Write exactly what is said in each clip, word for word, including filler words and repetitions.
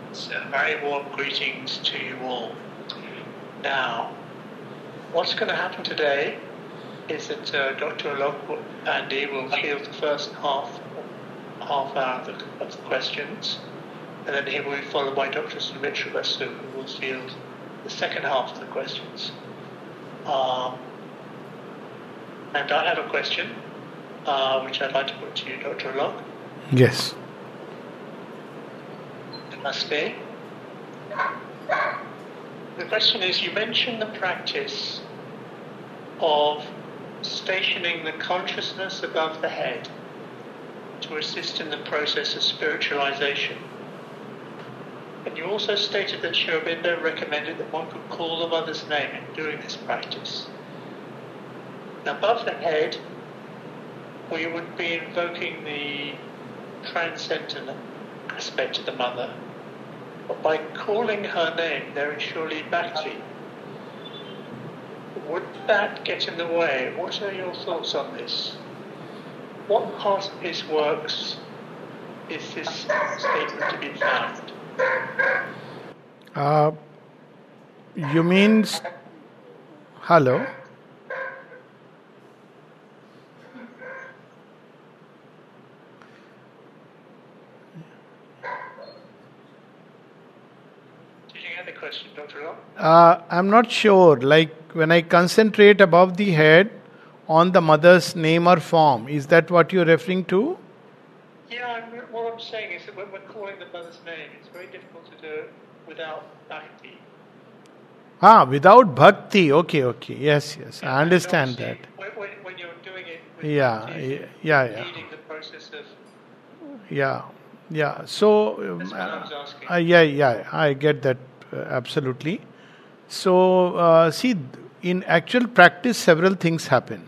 So very warm greetings to you all. Now, what's going to happen today is that uh, Doctor Alok Andy will field the first half half hour of the, of the questions, and then he will be followed by Doctor Sumitra Basu, who will field the second half of the questions. Um, and I have a question, uh, which I'd like to put to you, Doctor Alok. Yes. Namaste. The question is, you mentioned the practice of stationing the consciousness above the head to assist in the process of spiritualization. And you also stated that Sri Aurobindo recommended that one could call the mother's name in doing this practice. Now, above the head, we would be invoking the transcendent aspect of the mother. But by calling her name, there is surely bhakti. Would that get in the way? What are your thoughts on this? What part of his works is this statement to be found? Uh, you mean... Hello? Uh, I'm not sure. Like when I concentrate above the head on the mother's name or form, is that what you're referring to? Yeah, I'm, what I'm saying is that when we're calling the mother's name, it's very difficult to do it without bhakti. Ah, without bhakti. Okay, okay. Yes, yes. Yeah, I understand that. When, when, when you're doing it with yeah, bhakti, yeah, yeah. leading the process of... Yeah, yeah. So, That's what I was asking. Uh, yeah, yeah. I get that uh, absolutely. So, uh, see, in actual practice, several things happen.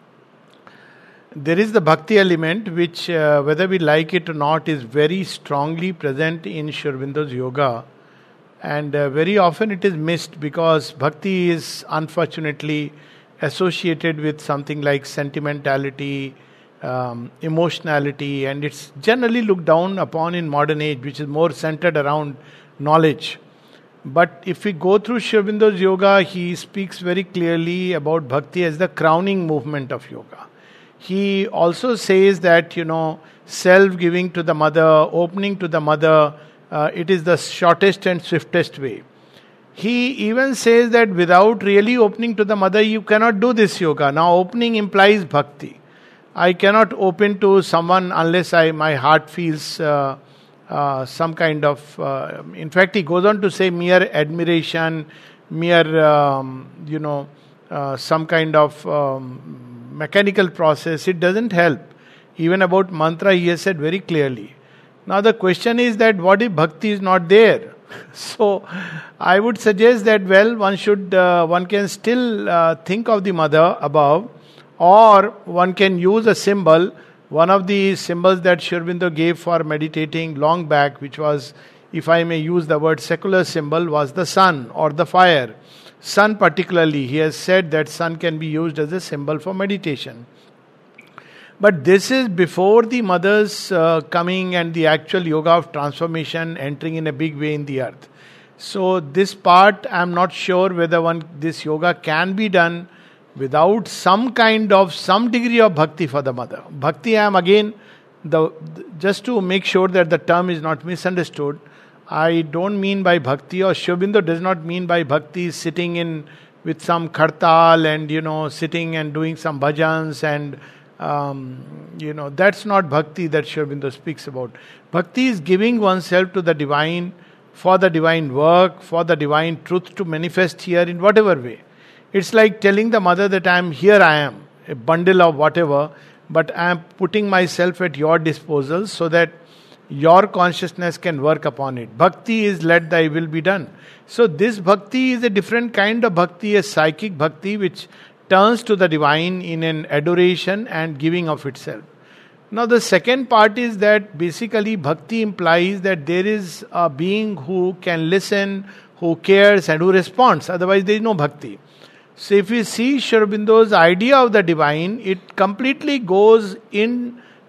There is the bhakti element, which, uh, whether we like it or not, is very strongly present in Sri Aurobindo's yoga. And uh, very often it is missed because bhakti is unfortunately associated with something like sentimentality, um, emotionality, and it's generally looked down upon in modern age, which is more centered around knowledge. But if we go through Sri Aurobindo's yoga, he speaks very clearly about bhakti as the crowning movement of yoga. He also says that, you know, self-giving to the mother, opening to the mother, uh, it is the shortest and swiftest way. He even says that without really opening to the mother, you cannot do this yoga. Now, opening implies bhakti. I cannot open to someone unless I my heart feels... Uh, Uh, some kind of, uh, in fact, he goes on to say mere admiration, mere, um, you know, uh, some kind of um, mechanical process. It doesn't help. Even about mantra, he has said very clearly. Now, the question is that what if bhakti is not there? So, I would suggest that, well, one should, uh, one can still uh, think of the mother above, or one can use a symbol. One of the symbols that Sri Aurobindo gave for meditating long back, which was, if I may use the word secular symbol, was the sun or the fire. Sun particularly, he has said that sun can be used as a symbol for meditation. But this is before the mother's uh, coming and the actual yoga of transformation entering in a big way in the earth. So this part, I am not sure whether one this yoga can be done without some kind of, some degree of bhakti for the mother. Bhakti, I am again, the just to make sure that the term is not misunderstood, I don't mean by bhakti, or Sri Aurobindo does not mean by bhakti sitting in with some khartal and, you know, sitting and doing some bhajans and, um, you know, that's not bhakti that Sri Aurobindo speaks about. Bhakti is giving oneself to the divine, for the divine work, for the divine truth to manifest here in whatever way. It's like telling the mother that I am here, I am, a bundle of whatever, but I am putting myself at your disposal so that your consciousness can work upon it. Bhakti is let thy will be done. So this bhakti is a different kind of bhakti, a psychic bhakti which turns to the divine in an adoration and giving of itself. Now the second part is that basically bhakti implies that there is a being who can listen, who cares and who responds. Otherwise there is no bhakti. So if we see Sri Aurobindo's idea of the divine, it completely goes in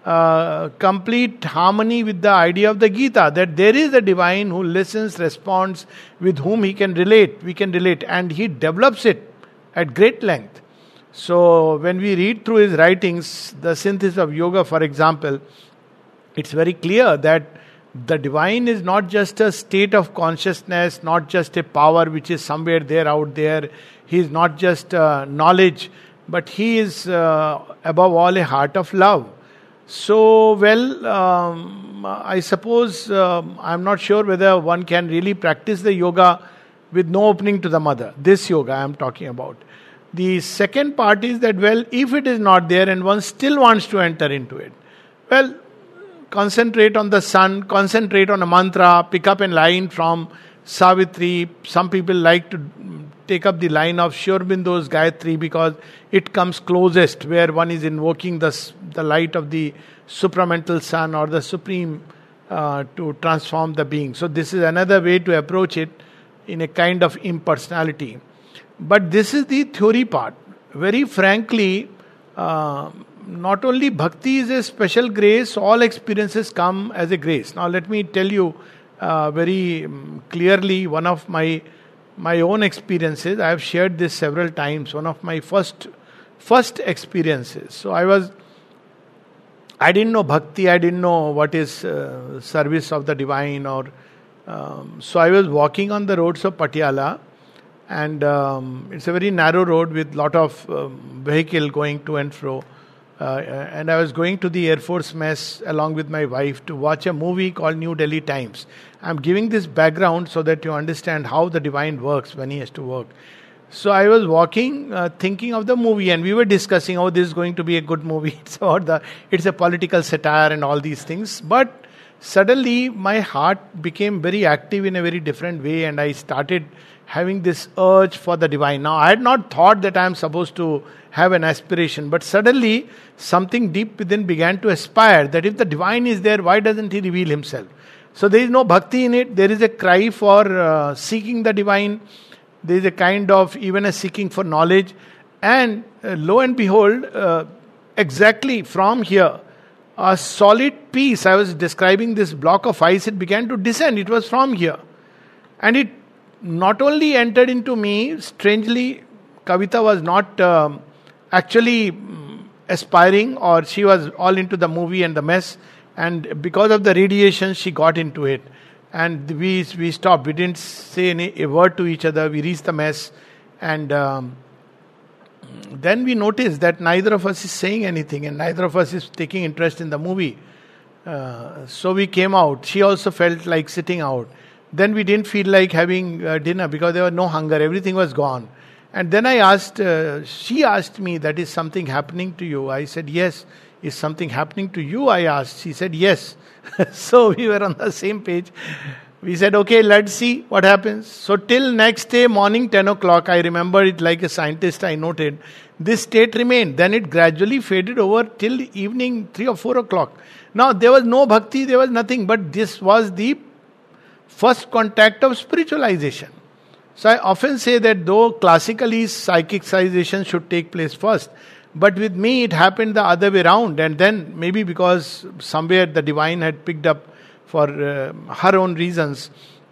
uh, complete harmony with the idea of the Gita, that there is a divine who listens, responds, with whom he can relate, we can relate, and he develops it at great length. So when we read through his writings, the Synthesis of Yoga, for example, it's very clear that the divine is not just a state of consciousness, not just a power which is somewhere there, out there. He is not just uh, knowledge, but he is uh, above all a heart of love. So, well, um, I suppose um, I'm not sure whether one can really practice the yoga with no opening to the mother. This yoga I am talking about. The second part is that, well, if it is not there and one still wants to enter into it, well, concentrate on the sun, concentrate on a mantra, pick up a line from Savitri. Some people like to take up the line of Sri Aurobindo's Gayatri because it comes closest, where one is invoking the, the light of the supramental sun or the supreme uh, to transform the being. So this is another way to approach it in a kind of impersonality. But this is the theory part. Very frankly, uh, not only bhakti is a special grace, all experiences come as a grace. Now let me tell you uh, very clearly one of my my own experiences. I have shared this several times. One of my first first experiences. So I was, I didn't know bhakti, I didn't know what is uh, service of the divine, or um, so I was walking on the roads of Patiala. And um, it's a very narrow road with lot of um, vehicle going to and fro. Uh, and I was going to the Air Force mess along with my wife to watch a movie called New Delhi Times. I'm giving this background so that you understand how the divine works when he has to work. So I was walking, uh, thinking of the movie, and we were discussing, oh, this is going to be a good movie. It's about the, it's a political satire and all these things. But suddenly my heart became very active in a very different way, and I started having this urge for the divine. Now, I had not thought that I am supposed to have an aspiration, but suddenly something deep within began to aspire that if the divine is there, why doesn't he reveal himself? So there is no bhakti in it. There is a cry for uh, seeking the divine. There is a kind of even a seeking for knowledge. And uh, lo and behold, uh, exactly from here, a solid piece, I was describing this block of ice, it began to descend. It was from here. And it not only entered into me, strangely, Kavita was not um, actually um, aspiring, or she was all into the movie and the mess, and because of the radiation, she got into it. And we we stopped. We didn't say any, a word to each other. We reached the mess, and um, then we noticed that neither of us is saying anything, and neither of us is taking interest in the movie. Uh, so we came out. She also felt like sitting out. Then we didn't feel like having uh, dinner because there was no hunger. Everything was gone. And then I asked, uh, she asked me, that is something happening to you? I said, yes. Is something happening to you? I asked. She said, yes. So we were on the same page. We said, okay, let's see what happens. So till next day morning, ten o'clock, I remember it like a scientist, I noted, this state remained. Then it gradually faded over till evening, three or four o'clock. Now, there was no bhakti, there was nothing, but this was the first contact of spiritualization. So I often say that though classically psychicization should take place first, but with me it happened the other way around, and then maybe because somewhere the divine had picked up for uh, her own reasons.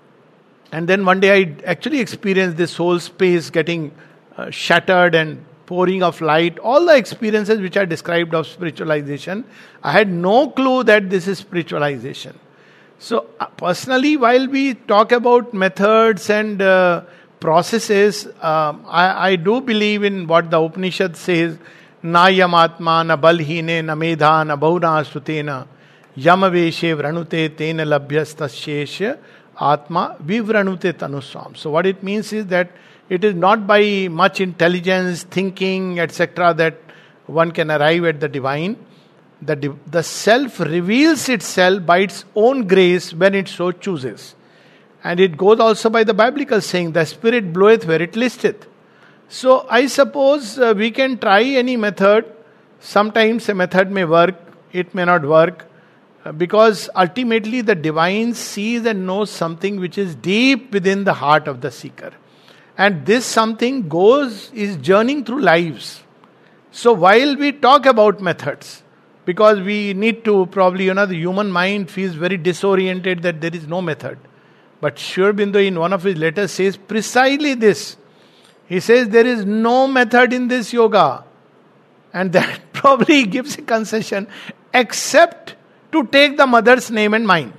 And then one day I actually experienced this whole space getting uh, shattered and pouring of light, all the experiences which I described of spiritualization. I had no clue that this is spiritualization. So uh, personally, while we talk about methods and uh, processes, uh, I, I do believe in what the Upanishad says, na yamatma na balhine na medha na bahuna sutena yamaveshe vranute tena labhyastasyesh atma vivranute tanuswam. So what it means is that it is not by much intelligence, thinking, et cetera that one can arrive at the divine. The, div- the self reveals itself by its own grace when it so chooses. And it goes also by the biblical saying, the spirit bloweth where it listeth. So I suppose uh, we can try any method. Sometimes a method may work, it may not work. Uh, because ultimately the divine sees and knows something which is deep within the heart of the seeker. And this something goes, is journeying through lives. So while we talk about methods, because we need to probably, you know, the human mind feels very disoriented that there is no method. But Sri Aurobindo in one of his letters says precisely this. He says there is no method in this yoga. And that probably gives a concession except to take the mother's name and mine.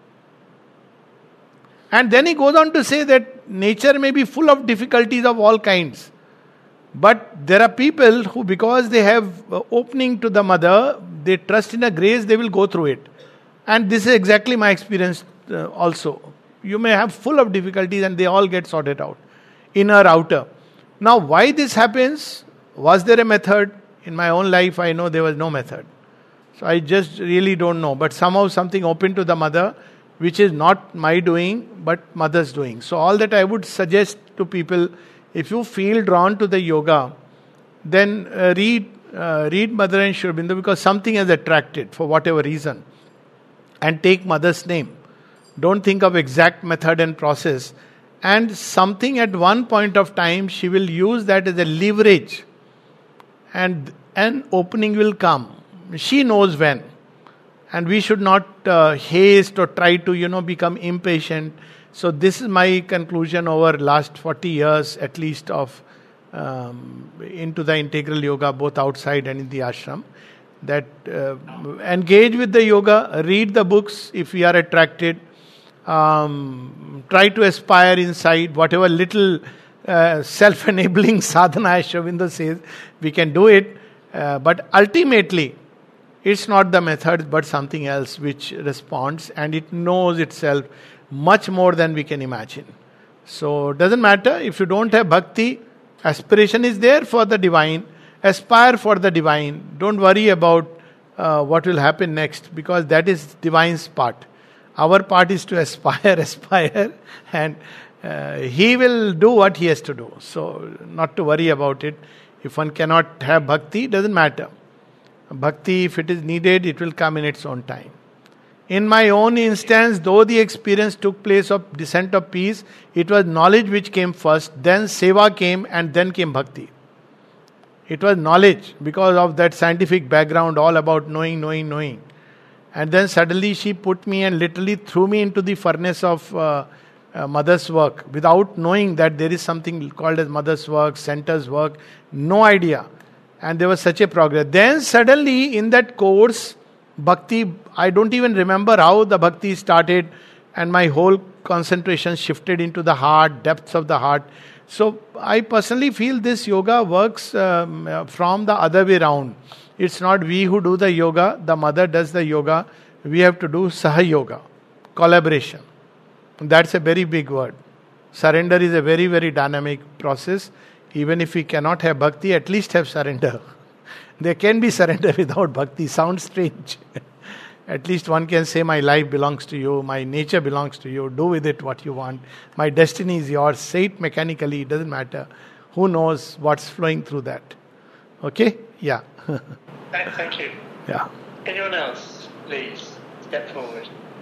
And then he goes on to say that nature may be full of difficulties of all kinds. But there are people who, because they have opening to the mother, they trust in a grace, they will go through it. And this is exactly my experience uh, also. You may have full of difficulties and they all get sorted out. Inner, outer. Now why this happens? Was there a method? In my own life I know there was no method. So I just really don't know. But somehow something opened to the mother, which is not my doing, but mother's doing. So all that I would suggest to people, if you feel drawn to the yoga, then uh, read uh, read Mother and Sri Aurobindo, because something has attracted for whatever reason. And take mother's name. Don't think of exact method and process. And something at one point of time, she will use that as a leverage. And an opening will come. She knows when. And we should not uh, haste or try to, you know, become impatient. So this is my conclusion over last forty years at least of um, into the integral yoga, both outside and in the ashram. That uh, engage with the yoga, read the books if we are attracted. Um, try to aspire inside whatever little uh, self-enabling sadhana, as Sri Aurobindo says, we can do it. Uh, but ultimately, it's not the method but something else which responds, and it knows itself much more than we can imagine. So it doesn't matter if you don't have bhakti, aspiration is there for the divine, aspire for the divine. Don't worry about uh, what will happen next, because that is divine's part. Our part is to aspire, aspire, and uh, he will do what he has to do. So not to worry about it. If one cannot have bhakti, doesn't matter. Bhakti, if it is needed, it will come in its own time. In my own instance, though the experience took place of descent of peace, it was knowledge which came first, then seva came, and then came bhakti. It was knowledge because of that scientific background, all about knowing, knowing, knowing. And then suddenly she put me and literally threw me into the furnace of uh, uh, mother's work without knowing that there is something called as mother's work, center's work. No idea. And there was such a progress. Then suddenly in that course, bhakti, I don't even remember how the bhakti started, and my whole concentration shifted into the heart, depths of the heart. So I personally feel this yoga works um, from the other way around. It's not we who do the yoga, the mother does the yoga. We have to do saha yoga, collaboration. That's a very big word. Surrender is a very, very dynamic process. Even if we cannot have bhakti, at least have surrender. There can be surrender without bhakti. Sounds strange. At least one can say, my life belongs to you, my nature belongs to you, do with it what you want. My destiny is yours. Say it mechanically, it doesn't matter. Who knows what's flowing through that? Okay? Yeah. Thank you. Yeah. Anyone else, please, step forward.